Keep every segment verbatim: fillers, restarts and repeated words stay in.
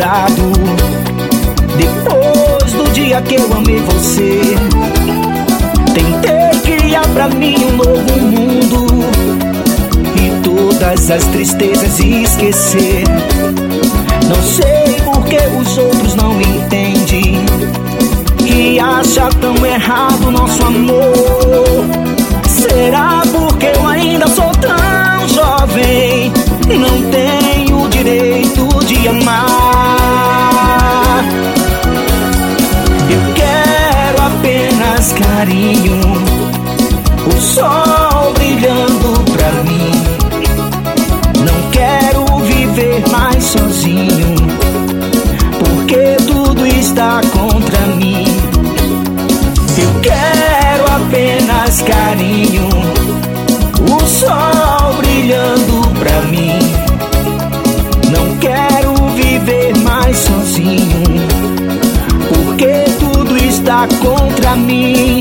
mudado depois do dia que eu amei você. Tentei criar pra mim um novo mundo e todas as tristezas esquecer. Não sei por que os outros não entendem e acham tão errado nosso amor. Será porque eu ainda sou tão jovem, não tenho o direito de amar? Eu quero apenas carinho, o sol brilhando pra mim. Não quero viver mais sozinho, porque tudo está contra mim. Eu quero apenas carinho, o sol brilhando pra mim. Não quero viver mais sozinho, porque tudo está contra mim.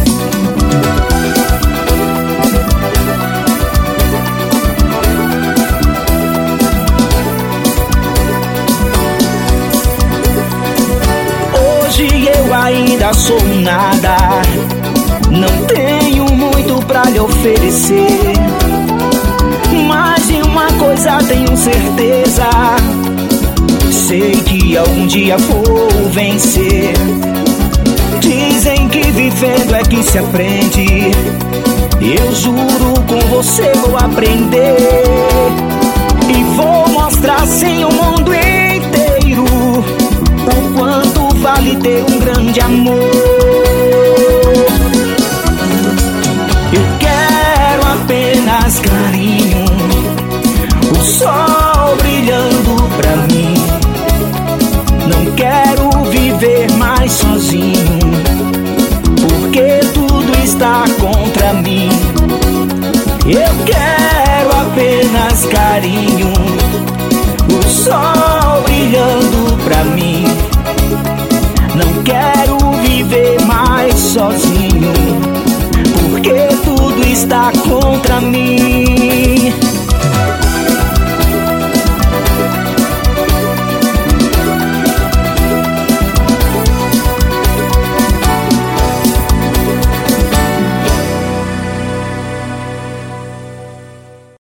Hoje eu ainda sou nada, não tenho muito pra lhe oferecer, mas de uma coisa tenho certeza, sei que algum dia vou vencer. Dizem que vivendo é que se aprende, eu juro com você vou aprender e vou mostrar sim o mundo inteiro o quanto vale ter um grande amor. Eu quero apenas carinho, o sol brilhando pra mim. Não quero viver mais sozinho, porque tudo está contra mim. Eu quero apenas carinho, o sol brilhando pra mim. Não quero viver mais sozinho, porque tudo está contra mim.